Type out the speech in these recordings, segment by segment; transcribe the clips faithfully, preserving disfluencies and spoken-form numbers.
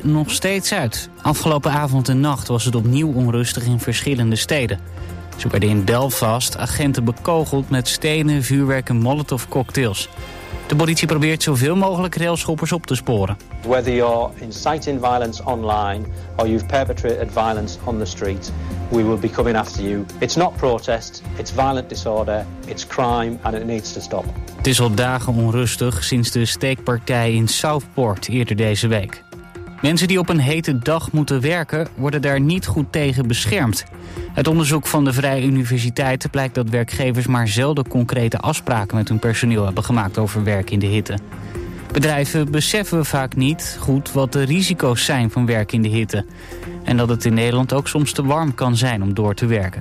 nog steeds uit. Afgelopen avond en nacht was het opnieuw onrustig in verschillende steden. Zo werden in Belfast agenten bekogeld met stenen, vuurwerk en molotovcocktails. De politie probeert zoveel mogelijk railschoppers op te sporen. Whether you're inciting violence online or you've perpetrated violence on the street, we will be coming after you. It's not protest, it's violent disorder, it's crime and it needs to stop. Het is al dagen onrustig sinds de steekpartij in Southport eerder deze week. Mensen die op een hete dag moeten werken worden daar niet goed tegen beschermd. Uit onderzoek van de Vrije Universiteit blijkt dat werkgevers maar zelden concrete afspraken met hun personeel hebben gemaakt over werk in de hitte. Bedrijven beseffen vaak niet goed wat de risico's zijn van werk in de hitte. En dat het in Nederland ook soms te warm kan zijn om door te werken.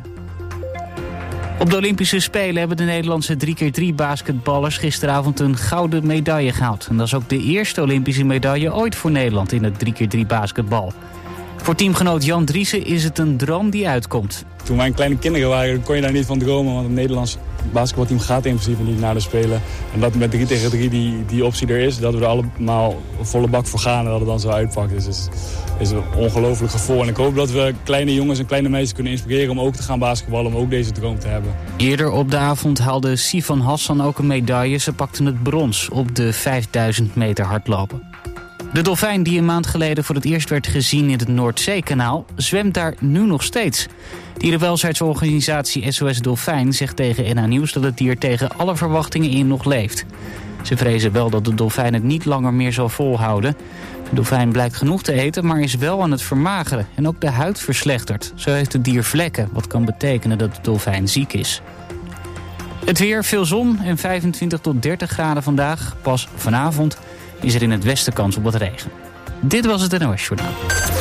Op de Olympische Spelen hebben de Nederlandse drie keer drie basketballers gisteravond een gouden medaille gehaald. En dat is ook de eerste Olympische medaille ooit voor Nederland in het drie keer drie basketbal. Voor teamgenoot Jan Driessen is het een droom die uitkomt. Toen wij kleine kinderen waren, kon je daar niet van dromen. Want het Nederlands basketbalteam gaat in principe niet naar de Spelen. En dat met drie tegen drie die, die optie er is, dat we er allemaal volle bak voor gaan en dat het dan zo uitpakt. Dus het is, is een ongelooflijk gevoel. En ik hoop dat we kleine jongens en kleine meisjes kunnen inspireren om ook te gaan basketballen, om ook deze droom te hebben. Eerder op de avond haalde Sifan Hassan ook een medaille. Ze pakten het brons op de vijfduizend meter hardlopen. De dolfijn die een maand geleden voor het eerst werd gezien in het Noordzeekanaal zwemt daar nu nog steeds. Dierenwelzijnsorganisatie S O S Dolfijn zegt tegen N H Nieuws dat het dier tegen alle verwachtingen in nog leeft. Ze vrezen wel dat de dolfijn het niet langer meer zal volhouden. De dolfijn blijkt genoeg te eten, maar is wel aan het vermageren en ook de huid verslechtert. Zo heeft het dier vlekken, wat kan betekenen dat de dolfijn ziek is. Het weer, veel zon en vijfentwintig tot dertig graden vandaag. Pas vanavond is er in het westen kans op wat regen. Dit was het N O S Journaal.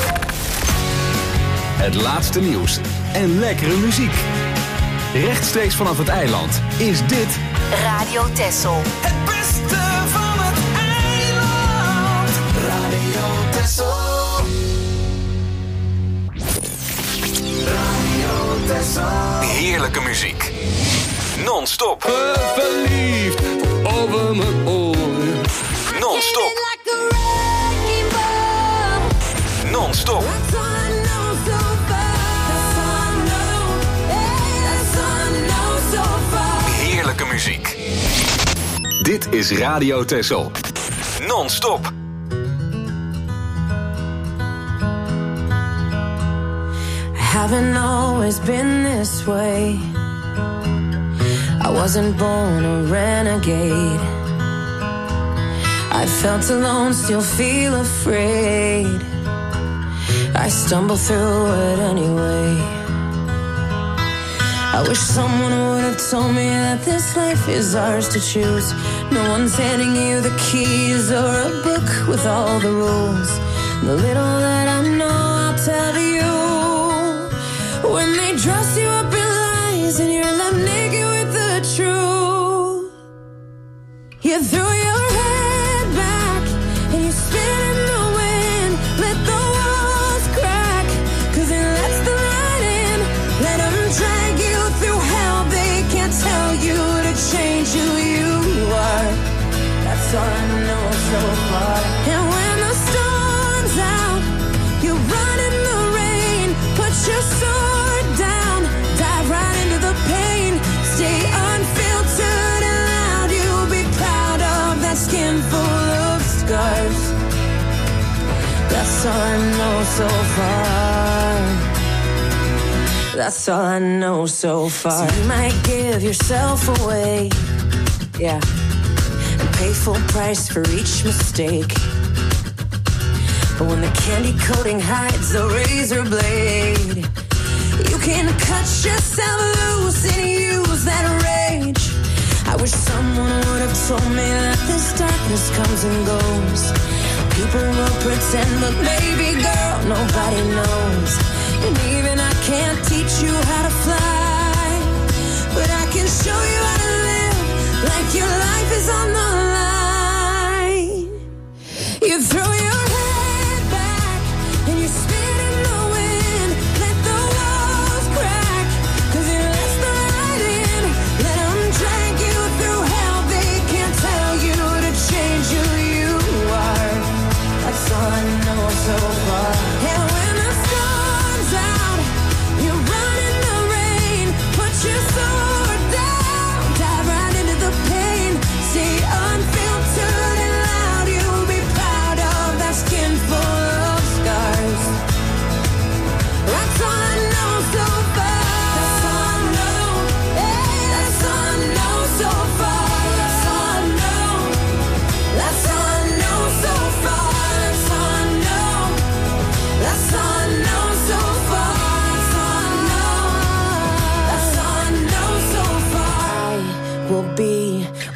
Het laatste nieuws en lekkere muziek. Rechtstreeks vanaf het eiland is dit Radio Texel. Het beste van het eiland. Radio Texel. Radio Texel. heerlijke muziek. Non-stop. Verliefd over mijn oren. Non-stop. Non-stop. Heerlijke muziek. Dit is Radio Texel. Non-stop. Haven't always been this way. I wasn't born a renegade. I felt alone, still feel afraid. I stumble through it anyway. I wish someone would have told me that this life is ours to choose. No one's handing you the keys or a book with all the rules. The little that I know I'll tell to you. When they dress you up in lies and you're left naked with the truth, you threw your head back and you spin in the wind. Let the walls crack, cause it lets the light in. Let them drag you through hell. They can't tell you to change who you are. That's all I know so far. And when the storm's out, you run in the rain. Put your sword down, dive right into the pain. Stay unfiltered and loud. You'll be proud of that skin full of scars. That's all I know so far. That's all I know so far. So you might give yourself away, yeah, and pay full price for each mistake. But when the candy coating hides the razor blade, you can cut yourself loose and use that rage. I wish someone would have told me that this darkness comes and goes. People will pretend, but baby girl, nobody knows. And even I can't teach you how to fly, but I can show you how to live like your life is on the line. You throw your head back and you spin in the wind. Let the walls crack, cause it lets the light in. Let them drag you through hell. They can't tell you to change who you are. That's all I know so far.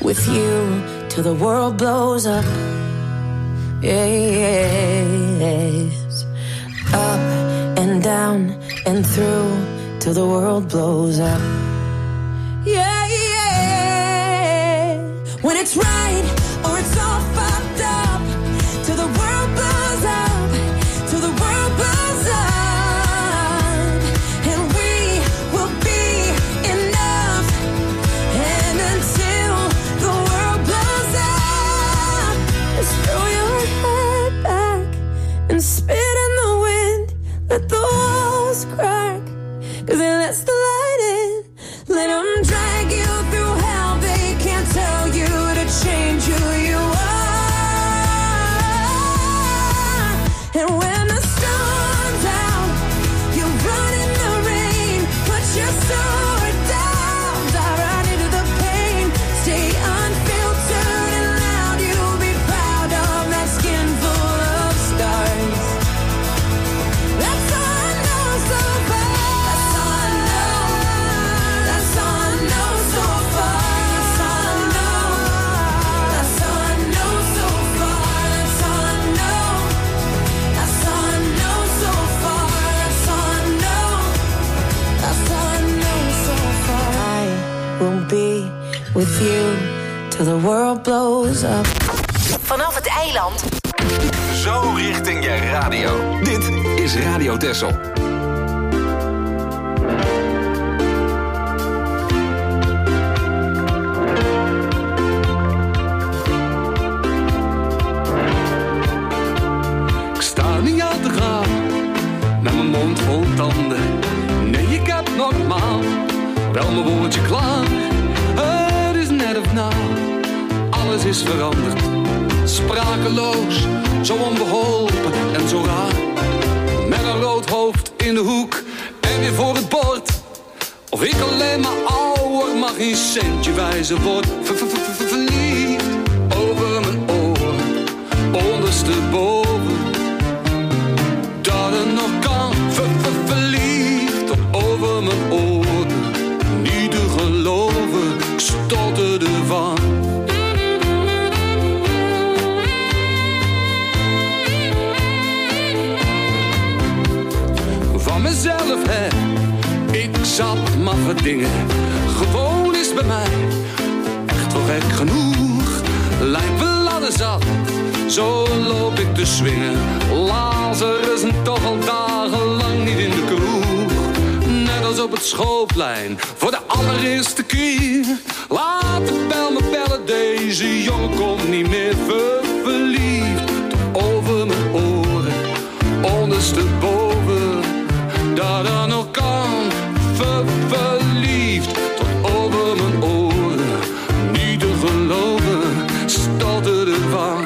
with you till the world blows up. Yes. Up and down and through till the world blows up. Yeah, yeah. When it's right or it's all fucked up till the world blows up, till the world blows up. And we will be enough. And until the world blows up, just throw your head back and spit in the wind. Let the walls crack, 'cause then that's the light in. Let them drag you through hell. They can't tell you to change who you are. And when the storm's out, you run in the rain. Put your sword down, dive right into the pain. Stay unfiltered and loud. You'll be proud of that skin full of scars. That's all I know so far. That's all I know. That's all I know so far. That's all I know. That's all I know so far. That's all I know. That's all I know so far. That's all I know. That's all I know so far. I will be with you till the world blows up. Vanaf het eiland. Zo richting je radio. Dit is Radio Texel. Ik sta niet aan te gaan, met mijn mond vol tanden. Nee, ik heb normaal wel mijn woordje klaar. Het is net of na, alles is veranderd. Sprakeloos, zo onbeholpen en zo raar. Met een rood hoofd in de hoek en weer voor het bord. Of ik alleen maar ouder, mag geen centje wijzen word. Ver- ver- ver- ver- Verliefd over mijn oren, ondersteboven. Dat het nog kan, ver- ver- verliefd tot over mijn oren. Niet te geloven, ik stotterde van. Van mezelf, hè, ik zat maffe dingen. Gewoon is bij mij echt wel gek genoeg. Lijkt wel ladder zat, zo loop ik te swingen. Lazarus en toch al dagenlang niet in de kroeg. Net als op het schoolplein, voor de allereerste keer. Laat de bel me bellen, deze jongen komt niet meer. Ver- Verliefd tot over mijn oren, ondersteboven. Dat dan nog kan, ver- verliefd tot over mijn oren. Niet te geloven, stotterde van.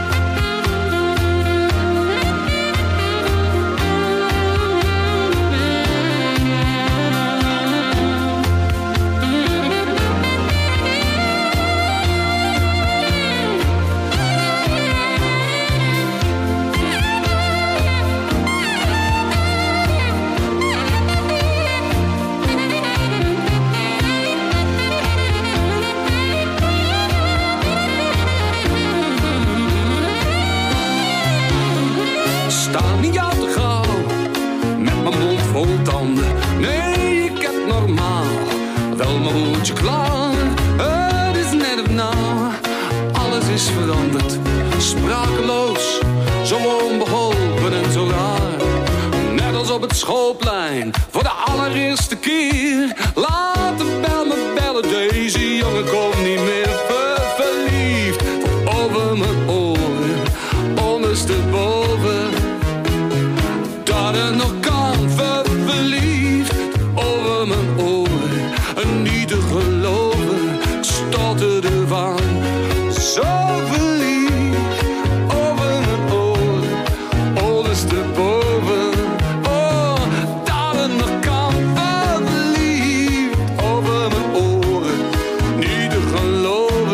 Sta niet aan te gauw, met mijn mond vol tanden. Nee, ik heb normaal wel mijn woordje klaar. Het is net of nou, alles is veranderd. Sprakeloos, zo onbeholpen en zo raar. Net als op het schoolplein, voor de allereerste keer. Laat de bel me bellen, deze jongen komt niet meer. Ver- Verliefd tot over mijn oren, ondersteboven. Dat het nog kan, ver- verliefd over mijn oren. En niet te geloven, ik stotterde van. Zo verliefd over mijn oren, ondersteboven. Oh, dat het nog kan, ver- verliefd over mijn oren. Niet te geloven.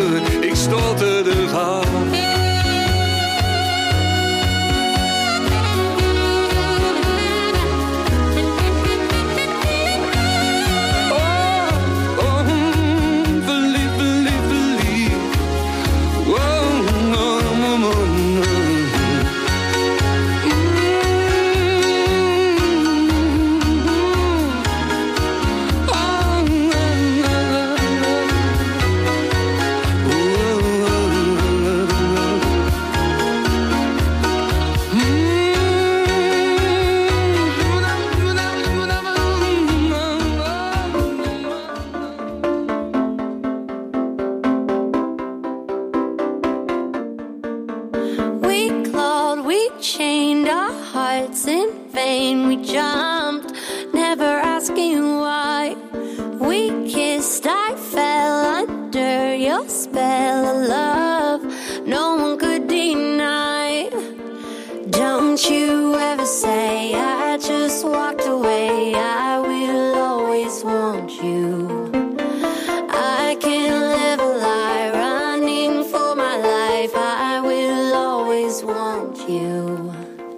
our hearts in vain. We jumped, never asking why. We kissed, I fell under your spell of love. No one could deny. Don't you ever say I just walked away. I will always want you. I can't live a lie, running for my life. I will always want you.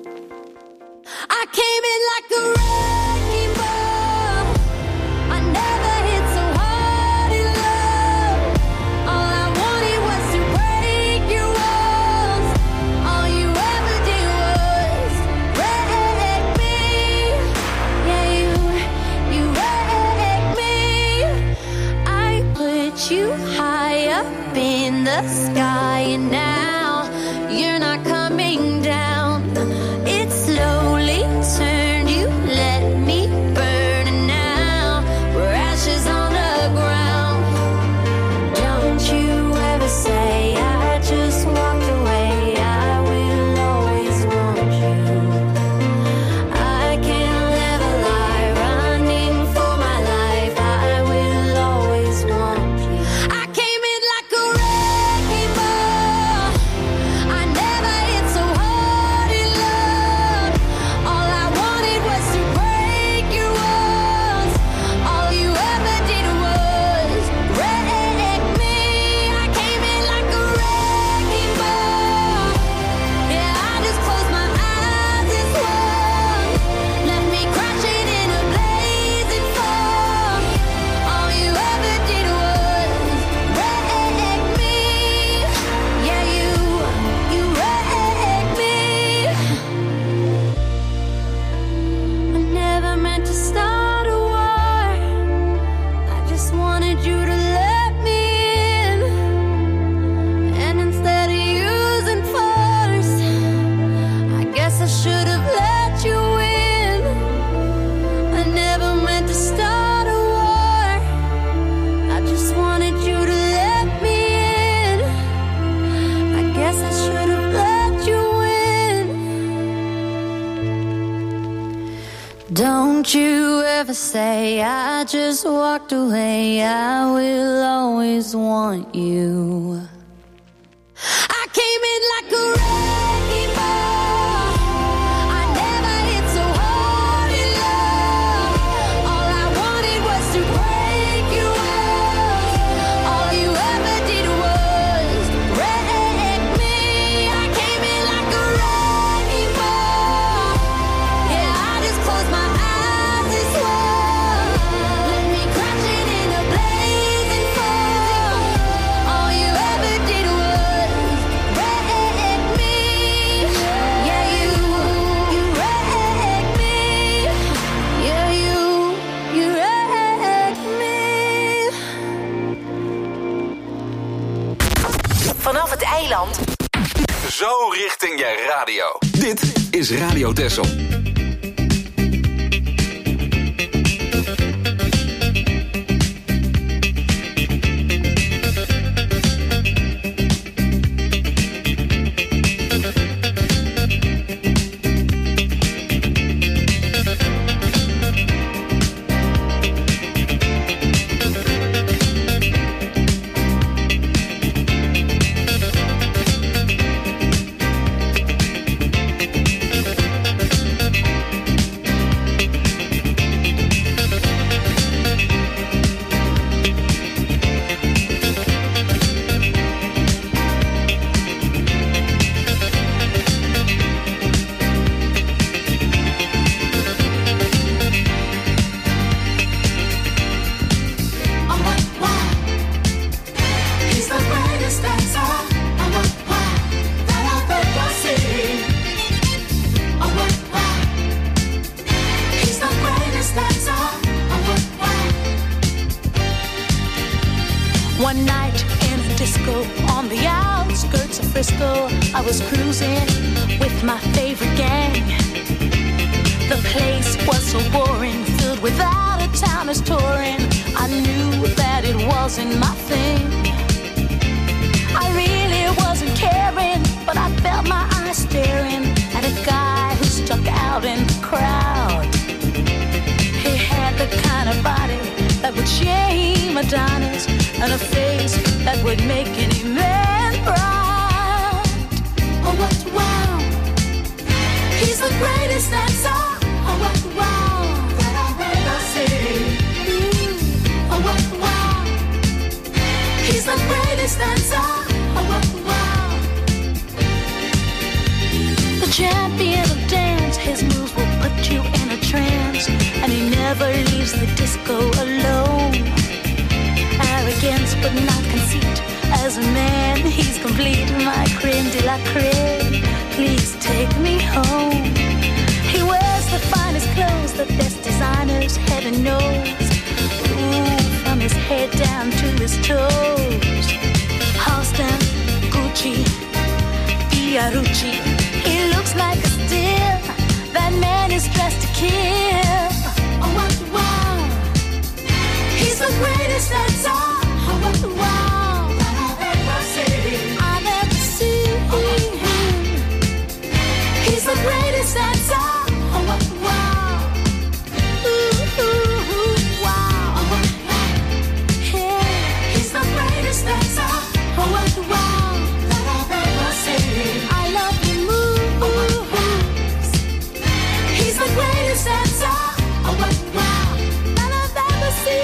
I came in like a wrecking ball. I never hit so hard in love. All I wanted was to break your walls. All you ever did was wreck me. Yeah, you, you wrecked me. I put you high up in the sky, and now you're not coming down. It slowly turned, you let me burn, and now we're ashes on the ground. Don't you ever say I just walked away. I will always want you. I can't live a lie, running for my life. I will always want you. I came in like a wrecking ball. I never hit so hard in love. All I wanted was to break your walls. All you ever did was wreck me. I came in like a wrecking ball. Yeah, I just closed my eyes and swung. Left me crashing in a blazing fall. All you ever did was wreck me. Yeah, you, you wrecked me. I never meant to start a war. I just wanted you to let me in. And instead of using force, I guess I should have let you in. I never meant to start a war. I just wanted you to let me in. I guess I should have let you in. Don't you ever say I just walked away. I will always want you. I came in like a wrecking ball. I never hit so hard in love. All I wanted was to break your walls. All you ever did was wreck me. I came in like a wrecking ball. Yeah, I just closed my eyes and swung. Let me crashing in a blazing fall. All you ever did was wreck me. Yeah, you, you wrecked me. Yeah, you, you wrecked me. Vanaf het eiland. Zo richting je radio. Dit is Radio Texel. One night in a disco on the outskirts of Frisco, I was cruising with my favorite gang. The place was so boring, filled with out-of-towners touring. I knew that it wasn't my thing. I really wasn't caring, but I felt my eyes staring at a guy who and a face that would make any man proud. Oh, what wow! He's the greatest dancer. Oh, what wow! That I've ever seen. Mm. Oh, what wow! He's the greatest dancer. Oh, what wow! The champion of dance, his moves will put you in a trance, and he never leaves the disco alone. Arrogance but not conceit, as a man he's complete. My creme de la creme, please take me home. He wears the finest clothes, the best designers, heaven knows. Ooh, from his head down to his toes. Halston, Gucci, Fiorucci, he looks like a steal. That man is dressed to kill. Oh, what wow! He's the greatest dancer. Oh, what wow! That I've ever seen. I've ever seen. Oh, what wow! He's the greatest dancer. Oh, what wow! Ooh, ooh, ooh, wow! Oh, what wow! Yeah, he's the greatest dancer. Oh, what wow! That I've ever seen. I love the moves. He's the greatest dancer. Oh, what wow! That I've ever seen.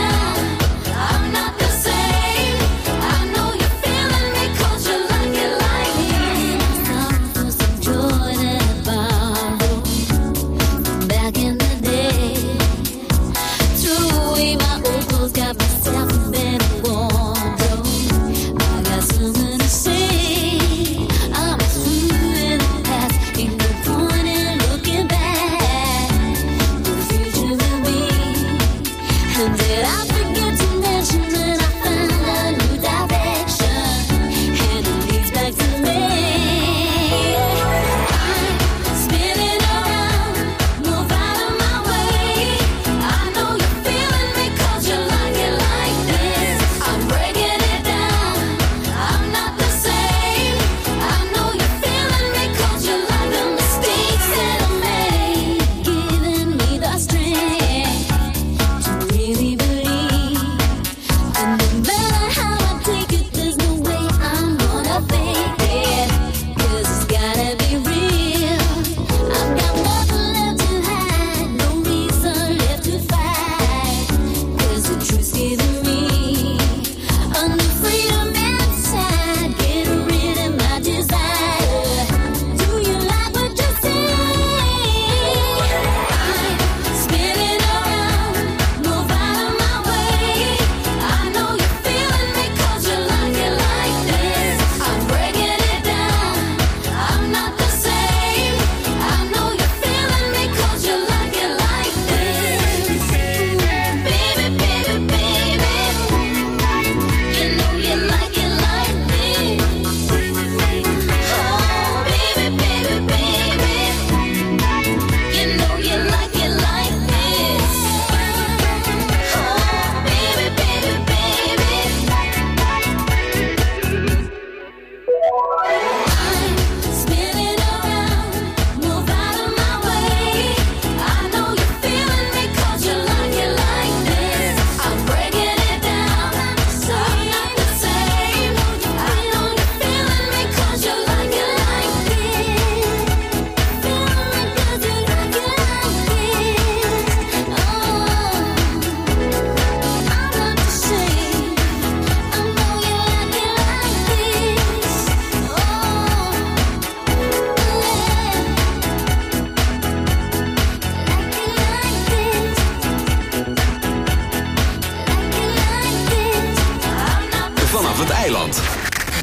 Like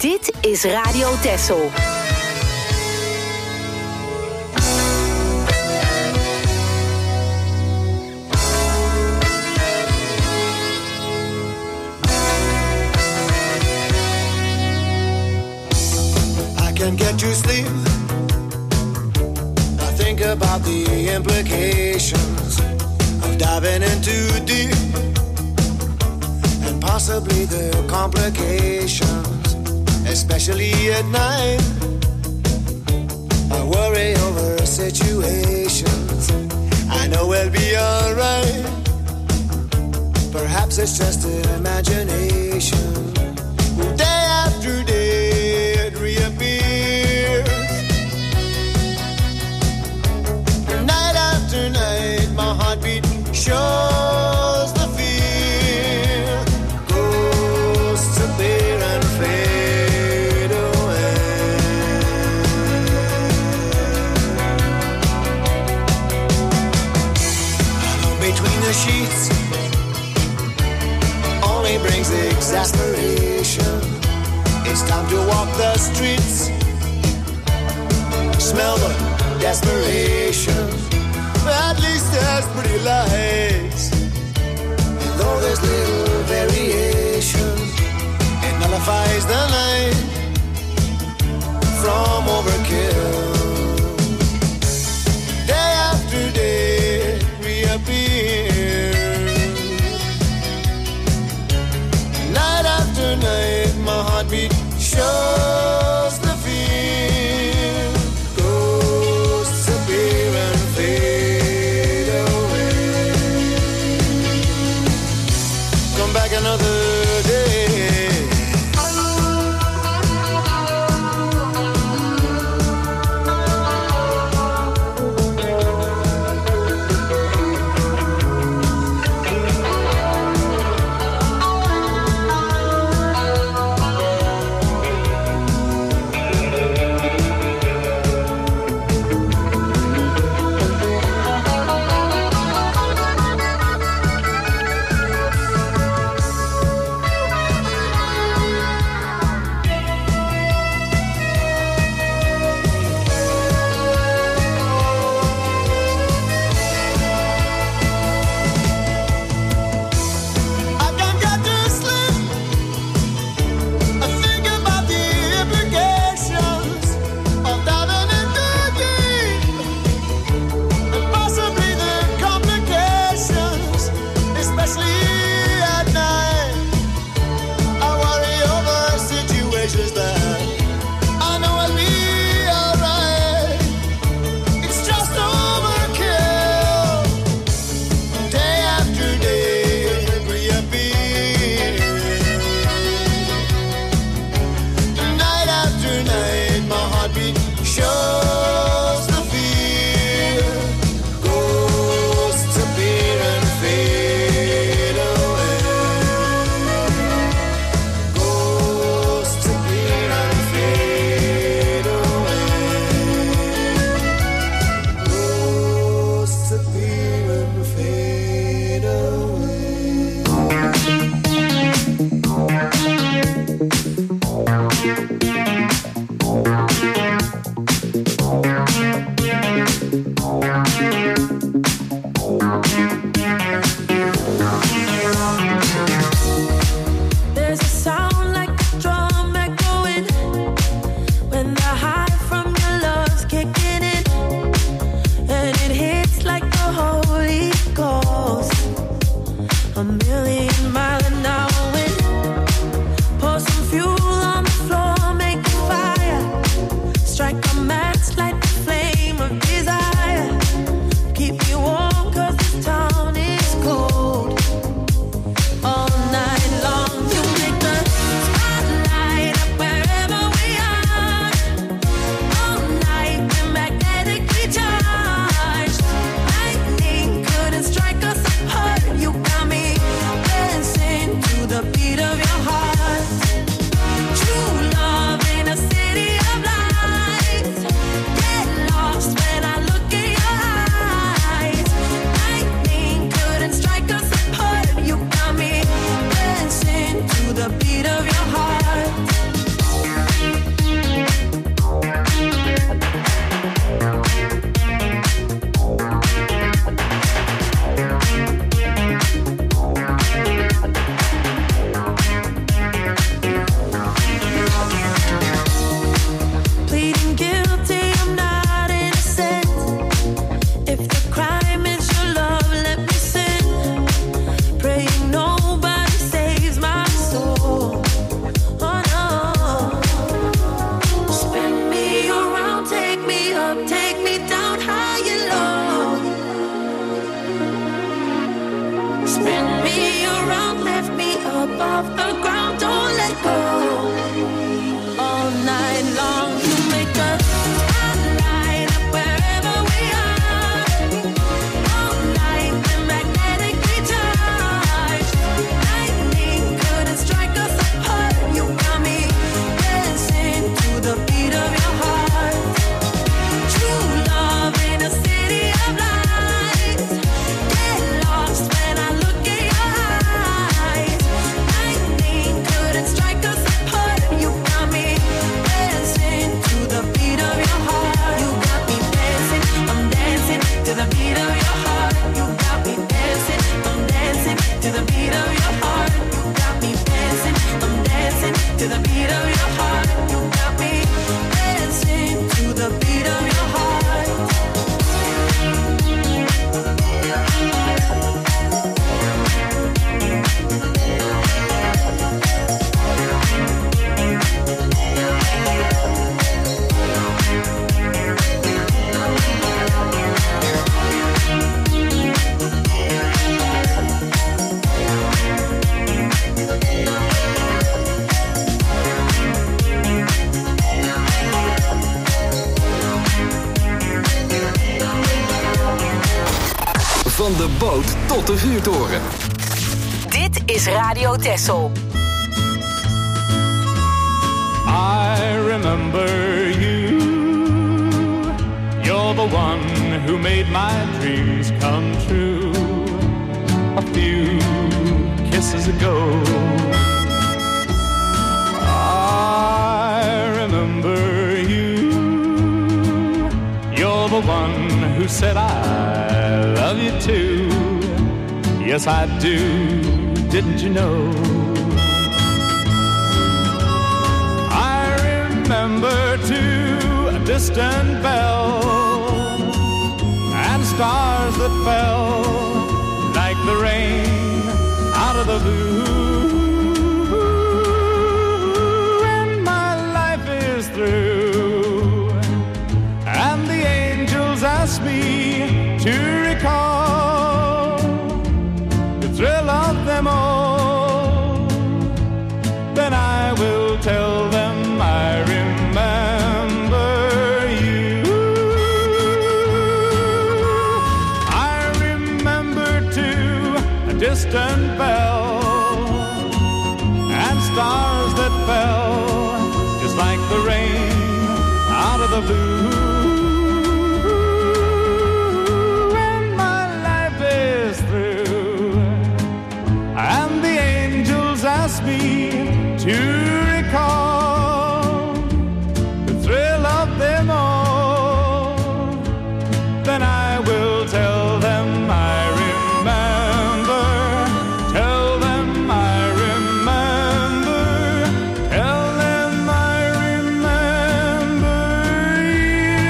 Dit is Radio Texel. I can't get to sleep. I think about the implications of diving in too deep, and possibly the complications, especially at night. I worry over situations. I know we'll be alright. Perhaps it's just an imagination. Day after day it reappears. Night after night my heartbeat shows the fear. Ghosts appear and fade away. Alone between the sheets only brings exasperation. It's time to walk the streets, smell the desperation. At least there's pretty lights, and though there's little variation, it nullifies the night from overkill. Day after day it reappears. Night after night my heartbeat shows the fear. Ghosts appear and fade away. Come back another day. A million mile an hour wind. Pour some fuel on the floor. your heart. You got me dancing to the beat of your heart. Van de boot tot de vuurtoren. Dit is Radio Texel. I remember you. You're the one who made my dreams come true. A few kisses ago. I remember you. You're the one who said I love you too. Yes, I do. Didn't you know? I remember too a distant bell and stars that fell like the rain out of the blue. And my life is through, and the angels ask me to recall the thrill of them all. Then I will tell them I remember you. I remember too a distant bell and stars that fell just like the rain out of the blue. And my life is through, and the angels ask me to recall the thrill of them all. Then I will tell them I remember, tell them I remember, tell them I remember you.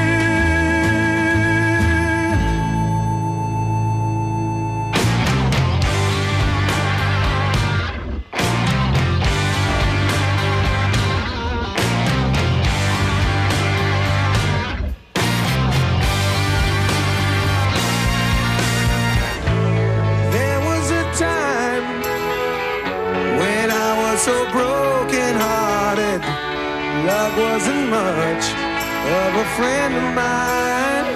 There was a time when I was so broken hearted. Love wasn't much of a friend of mine.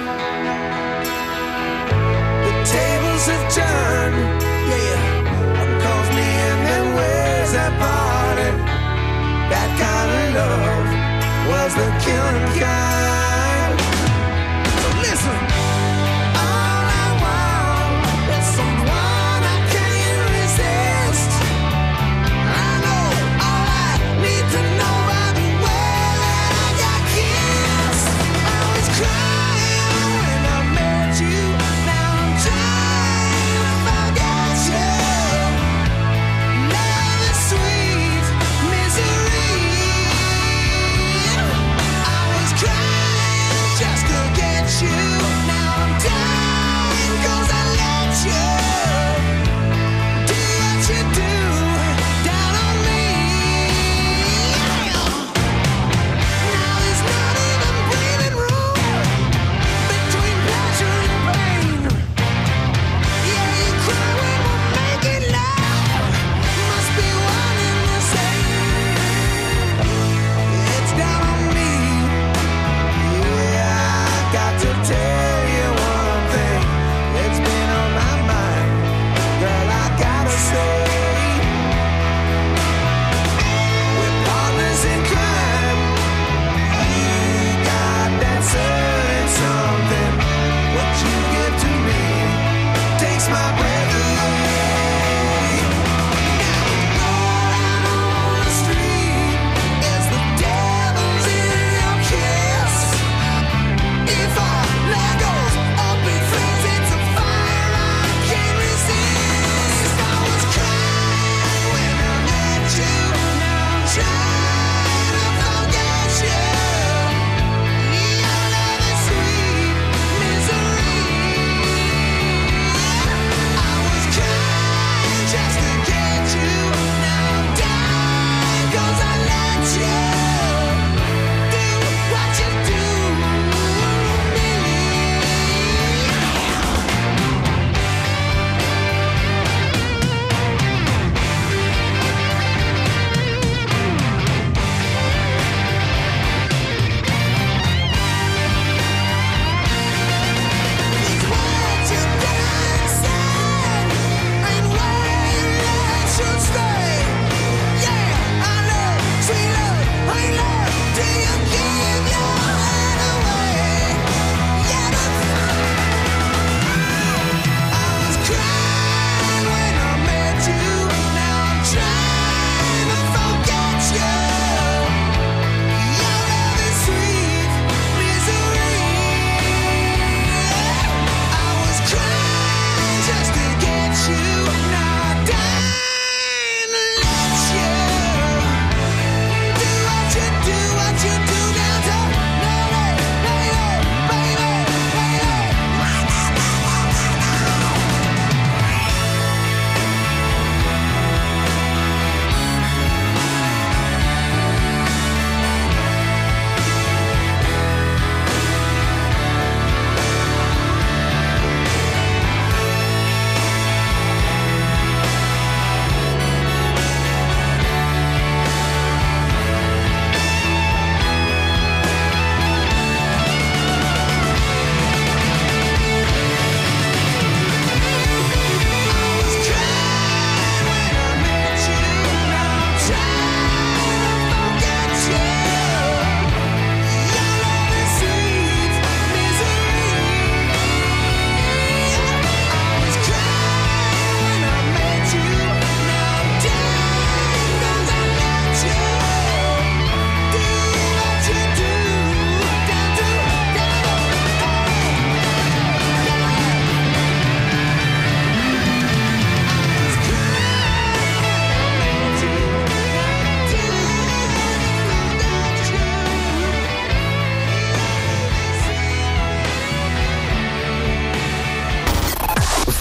The tables have turned, yeah. One calls me and then where's that parted? That kind of love was the killing kind. So listen. All I want is someone I can't resist. I know all I need to know by the way that I got kissed. I was crying when I met you. Now I'm trying to forget you. Love is sweet misery. I was crying.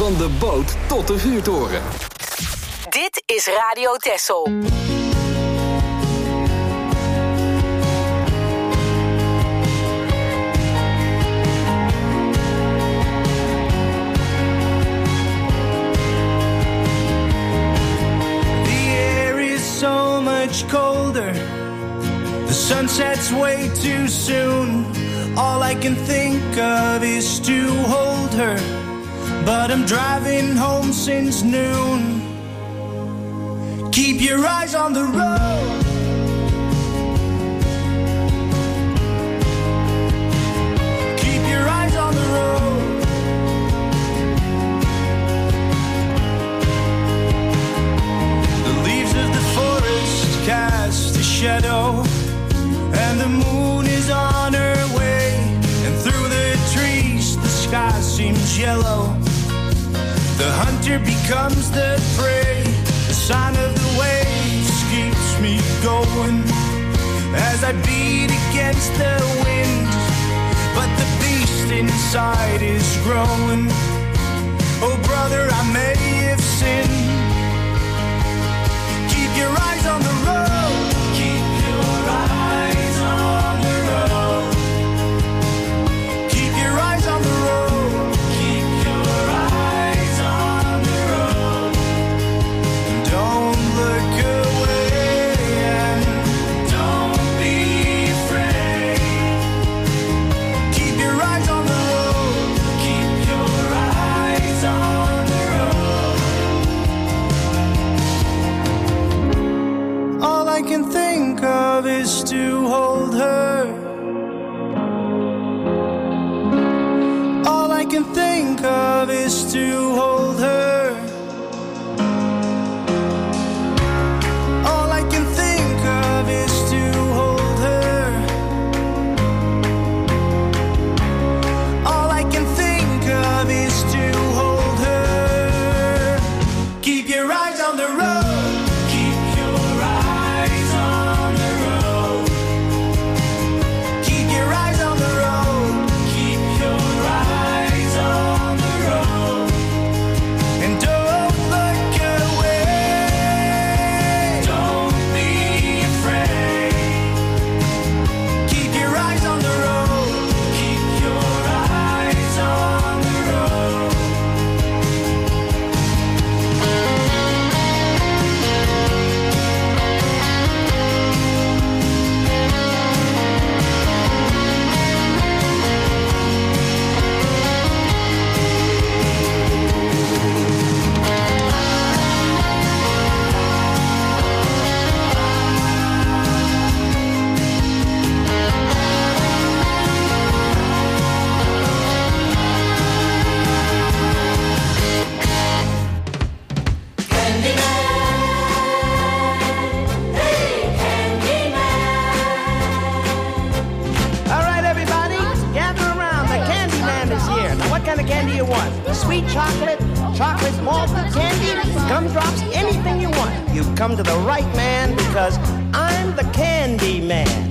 Van de boot tot de vuurtoren. Dit is Radio Texel. So much colder. The sun sets way too soon. All I can think of is to hold her, but I'm driving home since noon. Keep your eyes on the road. Keep your eyes on the road. The leaves of the forest cast a shadow, and the moon is on her way. And through the trees the sky seems yellow. The hunter becomes the prey. The sign of the waves keeps me going as I beat against the wind. But the beast inside is growing. Oh brother, I may have sinned. Keep your eyes on the road. Keep your eyes on the road. Keep your eyes on the road. Keep your eyes on the road. Don't look away and don't be afraid. Keep your eyes on the road. Keep your eyes on the road. All I can think of is to hold her. All I can think of is to hold her. All I can think of is to hold her. All I can think of is to hold her. Keep your eyes on the road. Keep your eyes on the road. Keep your eyes on the road. Keep your eyes on the road. And don't look away. Don't be afraid. Keep your eyes on the road. Keep your eyes on the road. All right, everybody, gather around. The candy man is here. Now, what kind of candy you want? Sweet chocolate, chocolate malted candy, gumdrops, anything you want. You've come to the right man because I'm the candy man.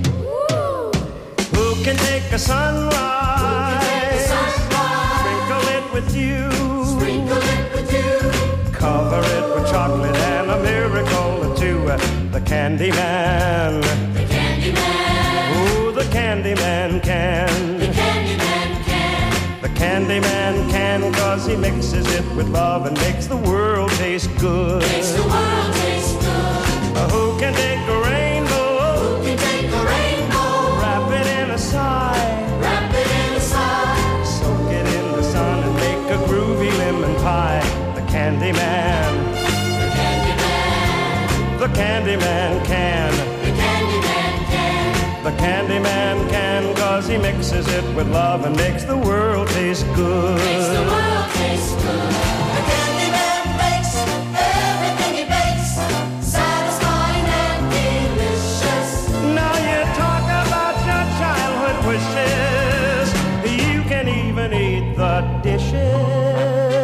Who can take a sunrise? Sprinkle it with you. Sprinkle it with you. Cover it with chocolate and a miracle or two. The candy man. The candy man. Ooh, the candy man can. The candy man can. The candy man can, cause he mixes it with love and makes the world taste good. Makes the world taste good. Uh, who can take a rainbow? Who can take a rainbow? Wrap it in a sigh. Wrap it in a sigh. Soak it in the sun and make a groovy lemon pie. The candy man. The candy man. The candy man can. The candy man can. The candy man can, cause he mixes it with love and makes the world taste good. Makes the world taste good. The candy man makes everything he bakes satisfying and delicious. Now you talk about your childhood wishes. You can even eat the dishes.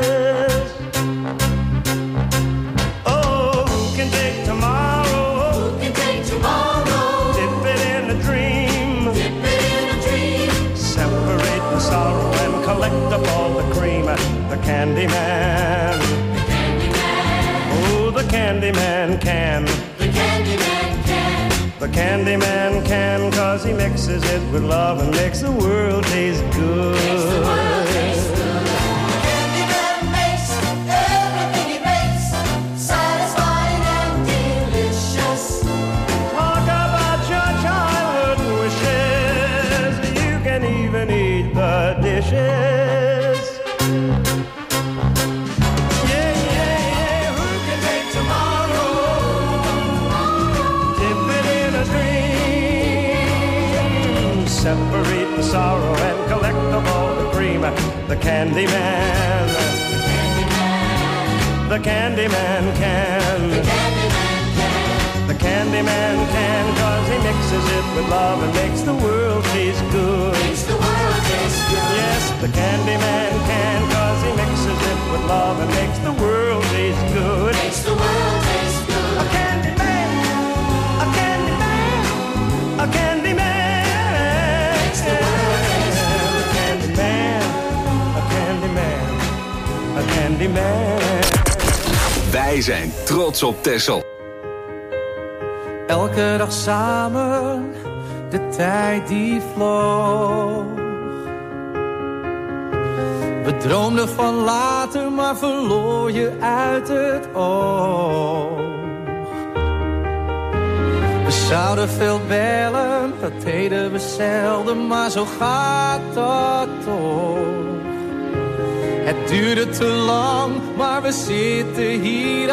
Oh, who can take tomorrow? Who can take tomorrow? Dip it in a dream. Dip it in a dream. Separate the sorrow and collect up all the cream. The Candyman. The Candyman. Oh, the Candyman can. The Candyman can. The Candyman can, 'cause he mixes it with love and makes the world taste good. Makes the world taste good. The Candyman makes everything he makes satisfying and delicious. Talk about your childhood wishes. You can even eat the dishes. Yeah, yeah, yeah. Who can make tomorrow? Dip it in a dream. Separate the sorrow and collect of all the cream. The Candyman. The Candyman can. The Candyman can. The Candyman can, 'cause he mixes it with love and makes the world taste good. Makes the world taste good. Yes, the Candyman can, 'cause he mixes it with love and makes the world taste good. Makes the world taste good. A Candyman, a Candyman, a Candyman. Makes the world taste good. A Candyman, a Candyman, a Candyman. Wij zijn trots op Texel. Elke dag samen, de tijd die vloog. We droomden van later, maar verloor je uit het oog. We zouden veel bellen, dat deden we zelden, maar zo gaat dat toch. Het duurde te lang, maar we zitten hier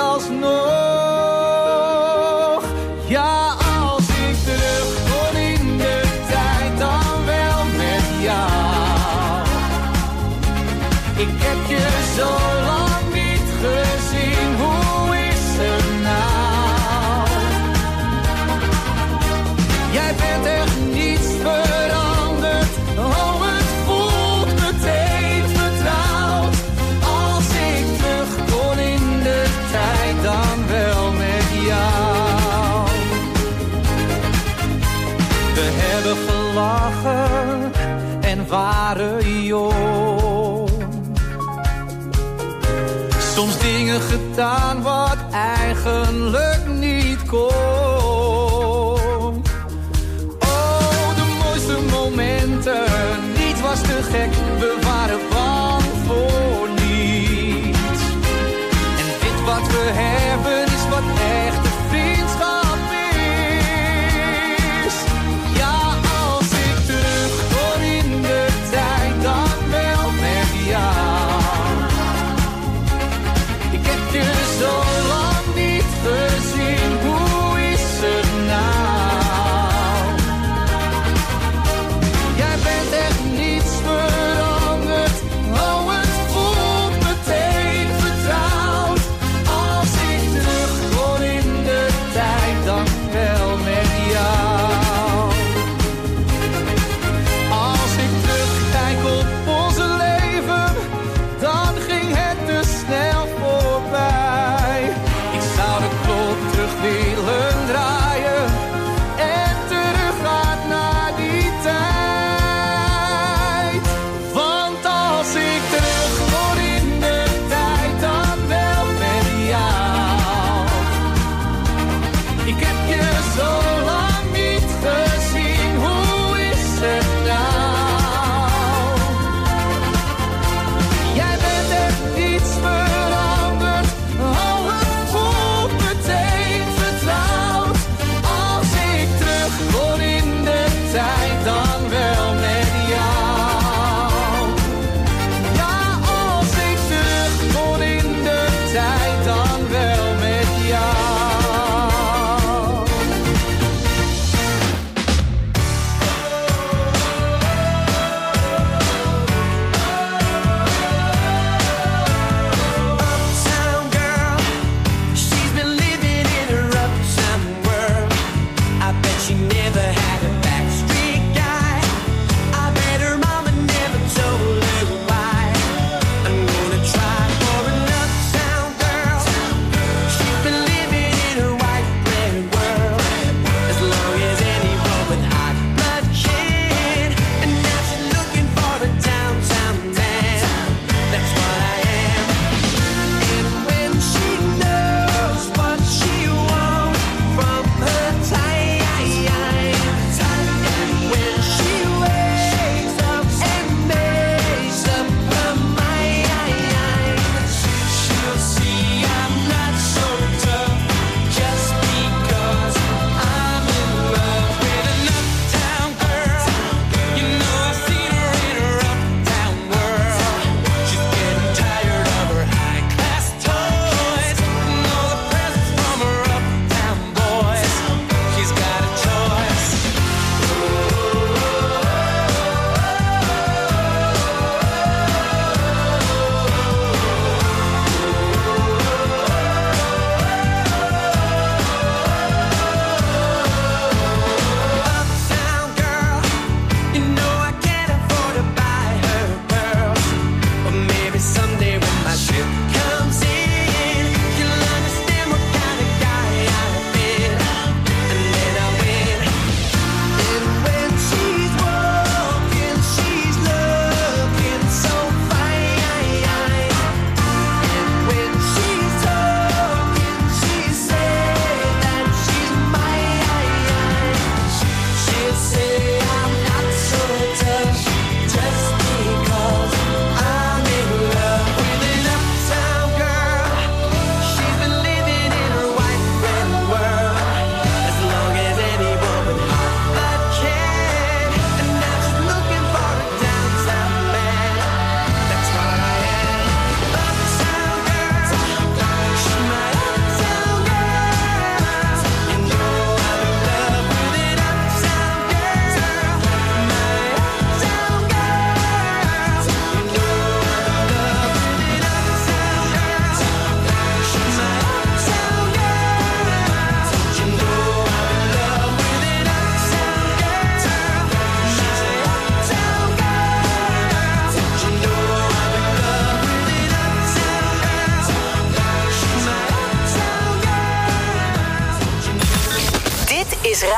alsnog. Ja, als ik terug kon in de tijd, dan wel met jou. Ik heb je zo lang niet gezien, hoe is het nou? Jij bent echt niets veranderd, oh het voelt meteen vertrouwd. Als ik terug kon in de tijd, dan wel met jou. We hebben gelachen en waren jong. Soms dingen gedaan wat eigenlijk niet kon. Oh, de mooiste momenten, niets was te gek, we waren bang voor niets. En dit wat we hebben is wat echte vriendschap is. Ja, als ik terug kon in de tijd, dan wel met jou. Ik heb je zo lang niet gezien, hoe is het nou? Jij bent echt niets veranderd, oh het voelt meteen vertrouwd. Als ik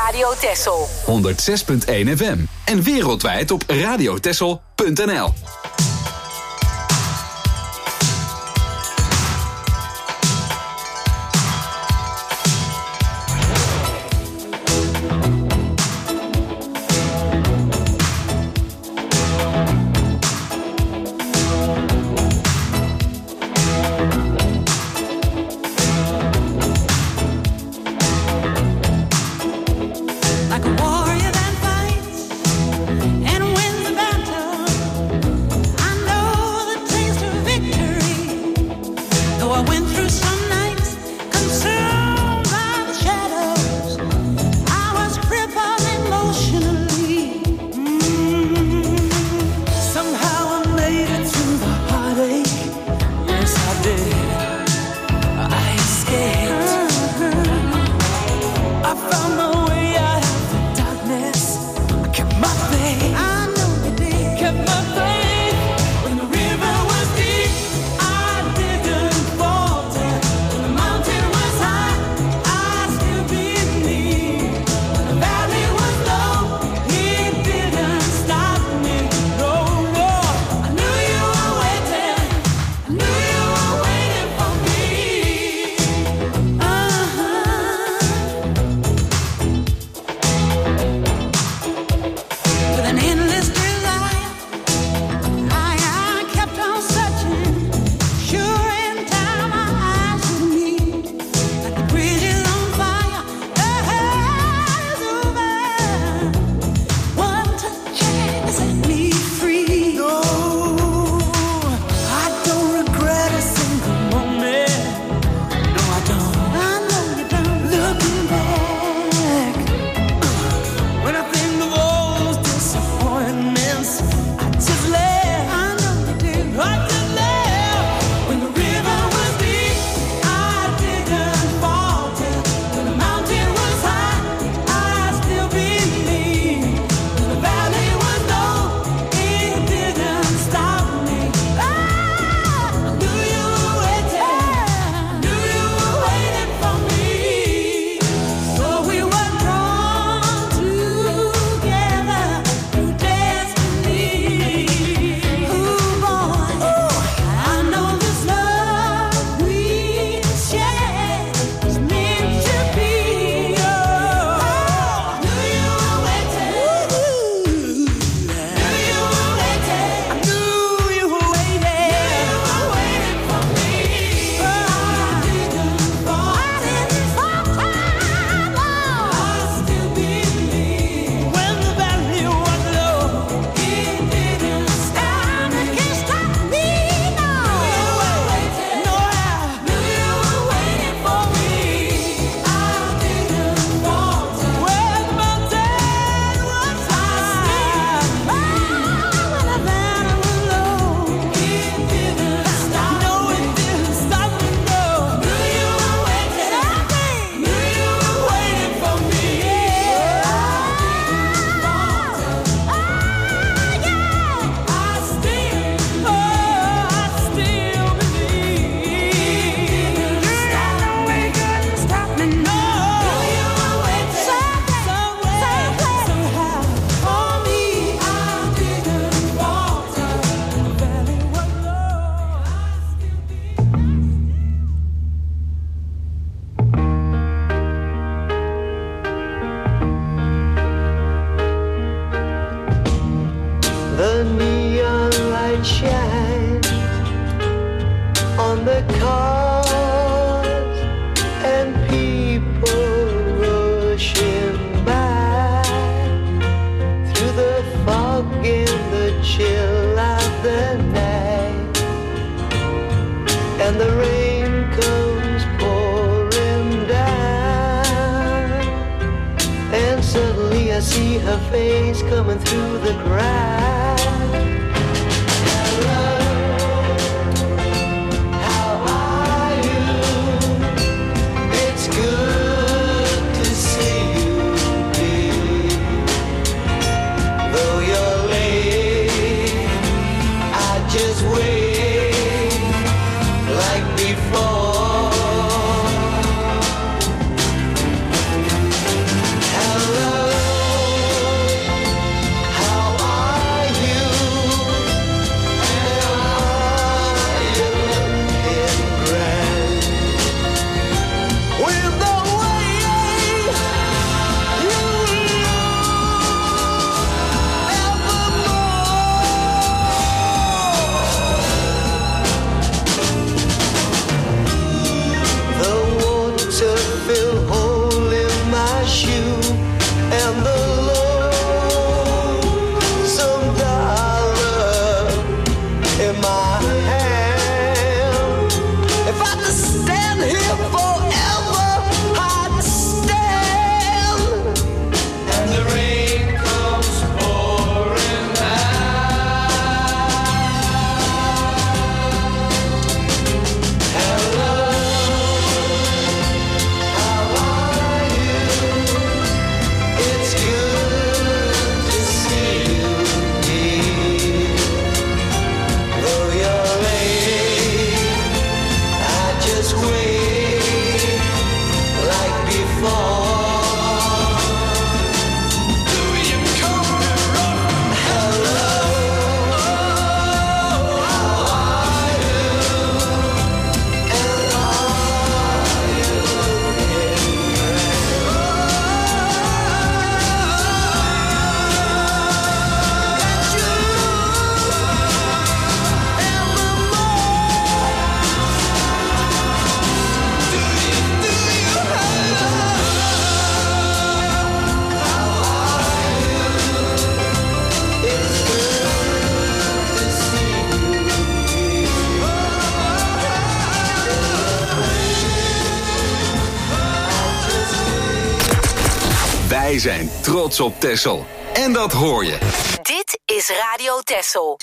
Radio Texel. honderd zes punt één F M. En wereldwijd op radiotexel punt n l. I see her face coming through the crowd. Hello, how are you? It's good to see you, dear. Though you're late, I just wait like before. Hello. Wij zijn trots op Texel. En dat hoor je. Dit is Radio Texel.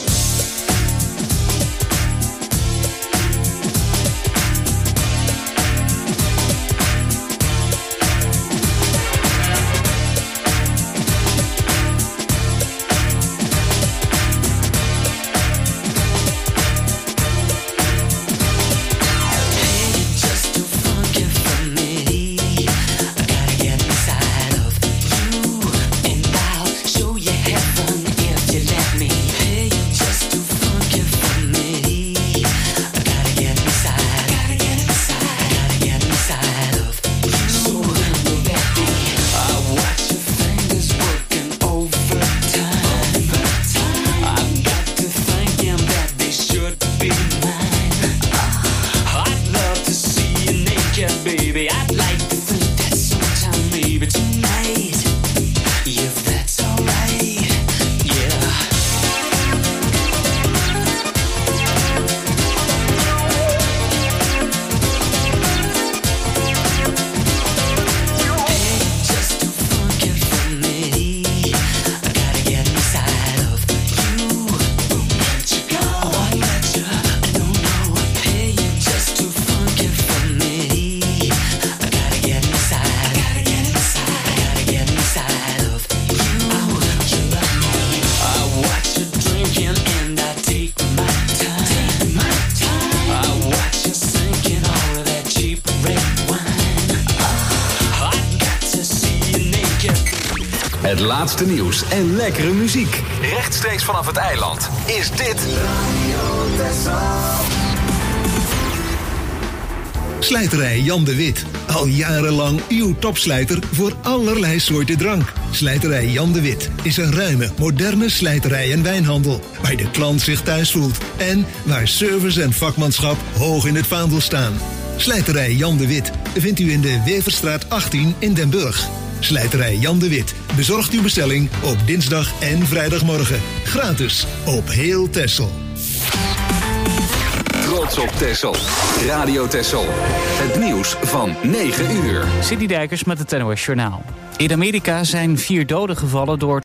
Het laatste nieuws en lekkere muziek. Rechtstreeks vanaf het eiland is dit... Slijterij Jan de Wit. Al jarenlang uw topslijter voor allerlei soorten drank. Slijterij Jan de Wit is een ruime, moderne slijterij en wijnhandel. Waar de klant zich thuis voelt. En waar service en vakmanschap hoog in het vaandel staan. Slijterij Jan de Wit vindt u in de Weverstraat achttien in Den Burg. Slijterij Jan de Wit bezorgt uw bestelling op dinsdag en vrijdagmorgen. Gratis op heel Texel. Trots op Texel. Radio Texel. Het nieuws van negen uur. Sidney Dijkers met het N O S Journaal. In Amerika zijn vier doden gevallen door